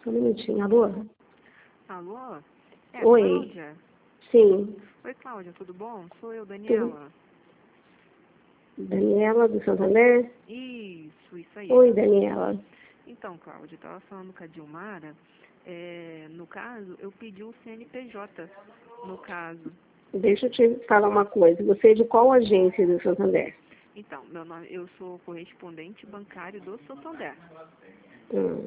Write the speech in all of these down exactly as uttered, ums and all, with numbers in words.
Só um minutinho. Alô? Alô? É, Oi. Cláudia? Sim. Oi, Cláudia, tudo bom? Sou eu, Tudo. Daniela. Daniela do Santander? Isso, isso aí. Oi, Daniela. Então, Cláudia, eu estava falando com a Dilmara. É, no caso, eu pedi o C N P J, no caso. Deixa eu te falar uma coisa. Você é de qual agência do Santander? Então, meu nome, eu sou correspondente bancário do Santander. Hum.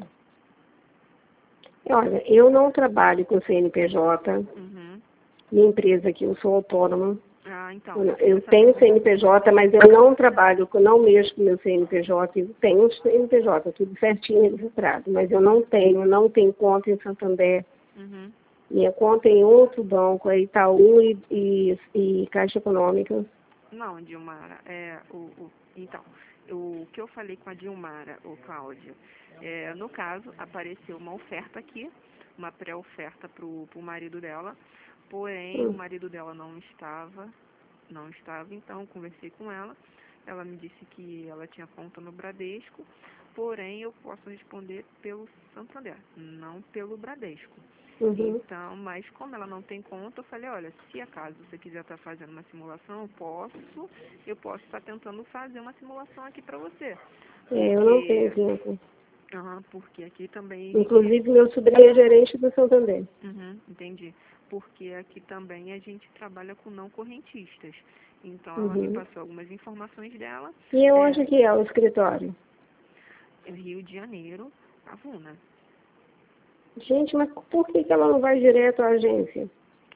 Olha, eu não trabalho com C N P J. Uhum. Minha empresa aqui, eu sou autônoma. Ah, então. Eu, Eu queria eu saber. tenho C N P J, mas eu não trabalho, com- não mexo com meu C N P J. Eu tenho C N P J, tudo certinho registrado. Mas eu não tenho, não tenho conta em Santander. Uhum. Minha conta é em outro banco, é Itaú e, e, e Caixa Econômica. Não, Dilmara, é, o, o, então, o que eu falei com a Dilmara, o Cláudia, é, no caso, apareceu uma oferta aqui, uma pré-oferta para o marido dela, porém, o Hum. marido dela não estava, não estava, então, conversei com ela, ela me disse que ela tinha conta no Bradesco, porém, eu posso responder pelo Santander, não pelo Bradesco. Uhum. Então, mas como ela não tem conta, eu falei, olha, se acaso você quiser estar fazendo uma simulação, eu posso, eu posso estar tentando fazer uma simulação aqui para você. É, eu não Porque, tenho tempo. aham, porque aqui também a gente, Inclusive, meu sobrinho é gerente do Santander. uhum, entendi, porque aqui também a gente trabalha com não correntistas. Então, ela me Uhum. passou algumas informações dela, E é, onde que é o escritório? em Rio de Janeiro, Avuna. Gente, mas por que, que ela não vai direto à agência?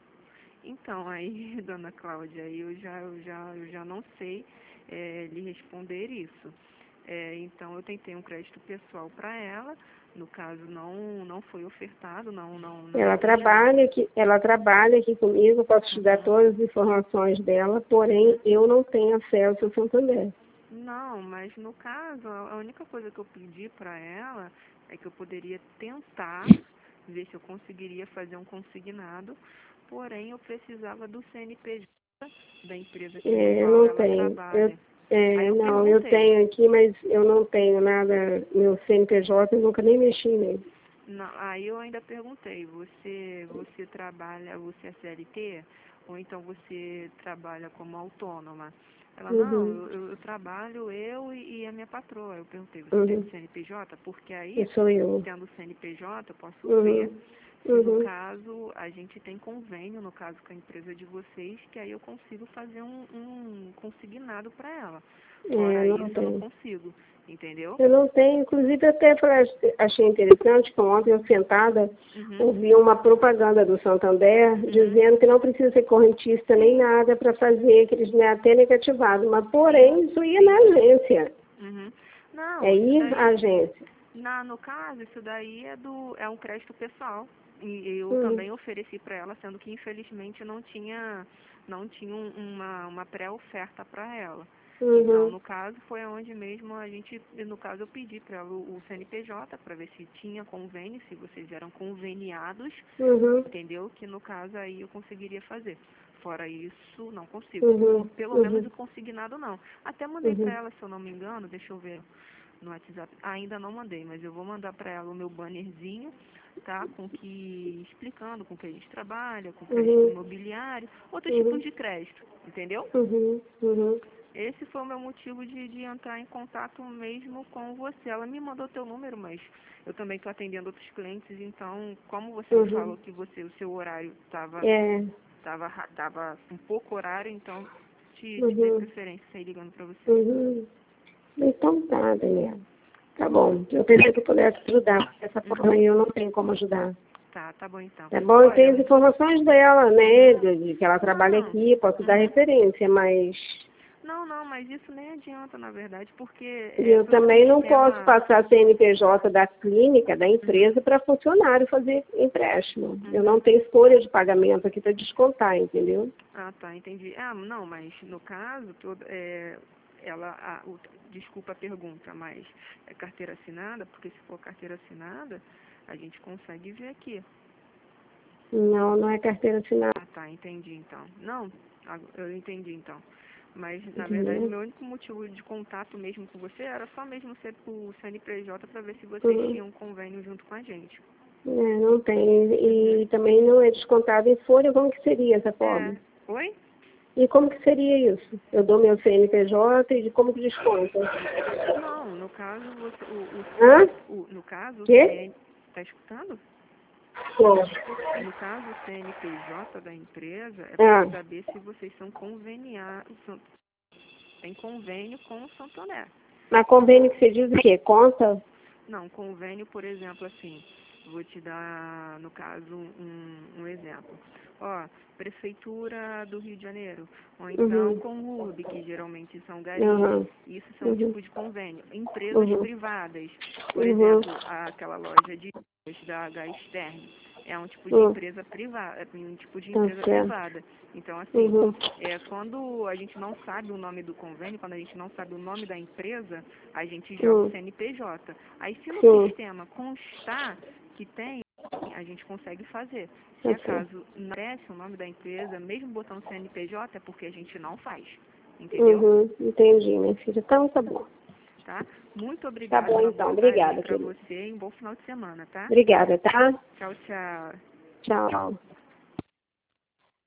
Então, aí, dona Cláudia, aí eu já, eu já, eu já não sei é, lhe responder isso. É, então, eu tentei um crédito pessoal para ela, no caso não, não foi ofertado, não, não, não Ela existe. trabalha aqui, ela trabalha aqui comigo, eu posso te dar Uhum. todas as informações dela, porém eu não tenho acesso ao Santander. Não, mas no caso, a única coisa que eu pedi para ela é que eu poderia tentar ver se eu conseguiria fazer um consignado, porém eu precisava do C N P J da empresa que no É, eu qual não ela tenho. Eu, trabalha. Aí é, eu não, eu perguntei, tenho aqui, mas eu não tenho nada, meu C N P J, eu nunca nem mexi nele. não, aí eu ainda perguntei, você, você trabalha, você é C L T ou então você trabalha como autônoma? Ela, não, Uhum, eu, eu, eu trabalho eu e, e a minha patroa. Eu perguntei, você tem uhum, o C N P J? Porque eu aí, sou eu. tendo o C N P J, eu posso ver Uhum, se no uhum. caso a gente tem convênio, no caso com a empresa de vocês, que aí eu consigo fazer um, um consignado para ela. É, Fora eu não isso, eu não tenho. consigo, entendeu? Eu não tenho, inclusive até falei, achei interessante que ontem eu sentada Uhum, ouvi uma propaganda do Santander uhum, dizendo que não precisa ser correntista nem sim, nada para fazer, que eles né, até negativado, mas sim, porém isso ia na sim. agência, Uhum. Não, é isso ir à daí, agência. na, no caso, isso daí é, do, é um crédito pessoal. E eu Uhum, também ofereci para ela, sendo que infelizmente não tinha, não tinha um- uma, uma pré-oferta para ela. Então, uhum, no caso, foi onde mesmo a gente, no caso, eu pedi para ela o, o C N P J para ver se tinha convênio, se vocês eram conveniados, uhum, entendeu? Que no caso aí eu conseguiria fazer. Fora isso, não consigo. Com- uhum, pelo menos uhum, o consignado não. Até mandei para uhum, ela, se eu não me engano, deixa eu ver no WhatsApp. Ainda não mandei, mas eu vou mandar para ela o meu bannerzinho, tá? Com que explicando com que a gente trabalha, com crédito uhum, imobiliário, outros tipos uhum, de crédito, entendeu? uhum, uhum, Esse foi o meu motivo de, de entrar em contato mesmo com você. Ela me mandou teu número, mas eu também estou atendendo outros clientes, então, como você me uhum. falou que você, o seu horário estava É, tava, ra- tava um pouco horário, então te, te dei uhum, preferência sair ligando para você. uhum. Então tá, Daniela. Tá bom, eu pensei que eu pudesse ajudar, dessa forma Uhum. aí eu não tenho como ajudar. Tá, tá bom então. Tá bom? Eu tenho Olha, as informações dela, uhum. né? De, de que ela trabalha Não, aqui, posso dar uhum. referência, mas Não, não, mas isso nem adianta, na verdade, porque é, eu pelo também não posso sistema. passar C N P J da clínica, da Uhum, empresa, para funcionário fazer empréstimo. Eu não uhum. tenho escolha de pagamento aqui para descontar, entendeu? Ah, tá, entendi. Ah, não, mas no caso, todo, é, ela, a, o, desculpa a pergunta, mas é carteira assinada? Porque se for carteira assinada, a gente consegue ver aqui. Não, não é carteira assinada, Ah, tá, entendi então. Não, ag- eu entendi então. Mas, na verdade, entendeu? meu único motivo de contato mesmo com você era só mesmo ser o C N P J para ver se vocês Uhum. tinham um convênio junto com a gente. É, não tem. E também não é descontado em folha. Como que seria essa forma? É. Oi? E como que seria isso? Eu dou meu C N P J e de como que desconta? Não, no caso, você, o, o, Hã? o, no caso, o Quê? C N... Tá escutando? Bom. No caso, o C N P J da empresa é Ah. para saber se vocês são conveniados, são, tem convênio com o Santander. Mas convênio que você diz o quê? Conta? Não, convênio, por exemplo, assim, vou te dar, no caso, um, um exemplo. Ó, Prefeitura do Rio de Janeiro, ou então Uhum. com o U R B, que geralmente são Uhum. garis. Isso são um Uhum. tipo de convênio. Empresas Uhum. privadas, por Uhum. exemplo, aquela loja de da H Stern, é um tipo de Uhum. empresa privada, é um tipo de Tá empresa certo. privada. Então, assim, Uhum. é, quando a gente não sabe o nome do convênio, quando a gente não sabe o nome da empresa, a gente joga o Uhum. C N P J. Aí, se no Sim. sistema constar que tem, a gente consegue fazer. Se Tá certo. acaso não aparece o nome da empresa, mesmo botando C N P J, é porque a gente não faz. Entendeu? Uhum. Entendi, minha filha. Então tá bom. Tá? Muito Tá obrigada, bom uma então. boa tarde aí Obrigada, pra querida. você e um bom final de semana, tá? Obrigada, tá? Tchau, tchau. Tchau.